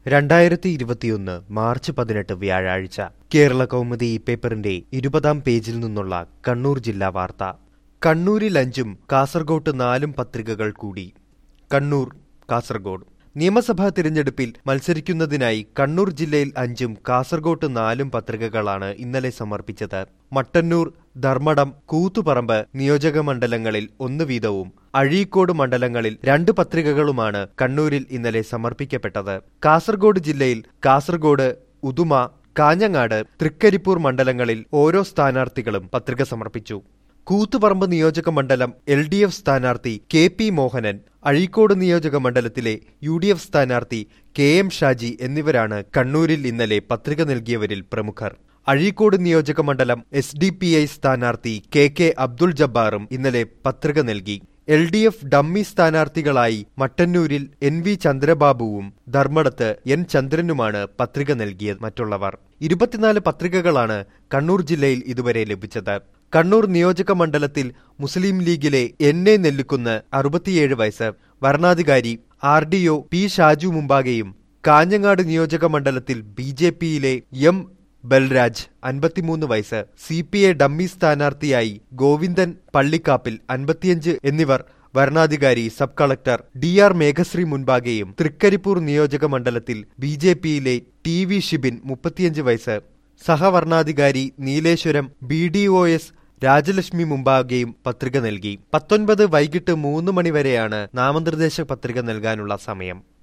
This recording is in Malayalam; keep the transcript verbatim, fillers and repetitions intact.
രണ്ടായിരത്തി ഇരുപത്തിയൊന്ന് മാർച്ച് പതിനെട്ട് വ്യാഴാഴ്ച കേരള കൗമുദി ഈ പേപ്പറിന്റെ ഇരുപതാം പേജിൽ നിന്നുള്ള കണ്ണൂർ ജില്ലാ വാർത്ത. കണ്ണൂരിൽ അഞ്ചും കാസർഗോട്ട് നാലും പത്രികകൾ കൂടി. കണ്ണൂർ, കാസർഗോഡ് നിയമസഭാ തിരഞ്ഞെടുപ്പിൽ മത്സരിക്കുന്നതിനായി കണ്ണൂർ ജില്ലയിൽ അഞ്ചും കാസർഗോട്ട് നാലും പത്രികകളാണ് ഇന്നലെ സമർപ്പിച്ചത്. മട്ടന്നൂർ, ധർമ്മടം, കൂത്തുപറമ്പ് നിയോജക മണ്ഡലങ്ങളിൽ ഒന്ന് വീതവും അഴീക്കോട് മണ്ഡലങ്ങളിൽ രണ്ട് പത്രികകളുമാണ് കണ്ണൂരിൽ ഇന്നലെ സമർപ്പിക്കപ്പെട്ടത്. കാസർഗോഡ് ജില്ലയിൽ കാസർഗോഡ്, ഉദുമ, കാഞ്ഞങ്ങാട്, തൃക്കരിപ്പൂർ മണ്ഡലങ്ങളിൽ ഓരോ സ്ഥാനാർത്ഥികളും പത്രിക സമർപ്പിച്ചു. കൂത്തുപറമ്പ് നിയോജക മണ്ഡലം എൽ ഡി എഫ് സ്ഥാനാർത്ഥി കെ പി മോഹനൻ, അഴീക്കോട് നിയോജക മണ്ഡലത്തിലെ യു ഡി എഫ് സ്ഥാനാർത്ഥി കെ എം ഷാജി എന്നിവരാണ് കണ്ണൂരിൽ ഇന്നലെ പത്രിക നൽകിയവരിൽ പ്രമുഖർ. അഴീക്കോട് നിയോജക മണ്ഡലം എസ് ഡി പി ഐ സ്ഥാനാർത്ഥി കെ കെ അബ്ദുൾ ജബ്ബാറും ഇന്നലെ പത്രിക നൽകി. എൽ ഡി എഫ് ഡമ്മി സ്ഥാനാർത്ഥികളായി മട്ടന്നൂരിൽ എൻ വി ചന്ദ്രബാബുവും ധർമ്മടത്ത് എൻ ചന്ദ്രനുമാണ് പത്രിക നൽകിയത്. മറ്റുള്ളവർ ഇരുപത്തിനാല് പത്രികകളാണ് കണ്ണൂർ ജില്ലയിൽ ഇതുവരെ ലഭിച്ചത്. കണ്ണൂർ നിയോജക മണ്ഡലത്തിൽ മുസ്ലിം ലീഗിലെ എൻ എ നെല്ലിക്കുന്ന് അറുപത്തിയേഴ് വയസ്സ്, വരണാധികാരി R D O P Shaju മുമ്പാകെയും കാഞ്ഞങ്ങാട് നിയോജക മണ്ഡലത്തിൽ ബി ജെ പിയിലെ എം ബൽരാജ് അൻപത്തിമൂന്ന് വയസ്സ്, സി പി ഐ ഡമ്മി സ്ഥാനാർത്ഥിയായി ഗോവിന്ദൻ പള്ളിക്കാപ്പിൽ അൻപത്തിയഞ്ച് എന്നിവർ വരണാധികാരി sub collector D R Meghashree മുൻപാകെയും തൃക്കരിപ്പൂർ നിയോജക മണ്ഡലത്തിൽ ബി ജെ പിയിലെ ടി വി ഷിബിൻ മുപ്പത്തിയഞ്ച് വയസ്സ്, സഹവരണാധികാരി Nileshwaram B D O S Rajalakshmi മുമ്പാകെയും പത്രിക നൽകി. പത്തൊൻപത് വൈകിട്ട് മൂന്ന് മണിവരെയാണ് നാമനിർദ്ദേശ പത്രിക നൽകാനുള്ള സമയം.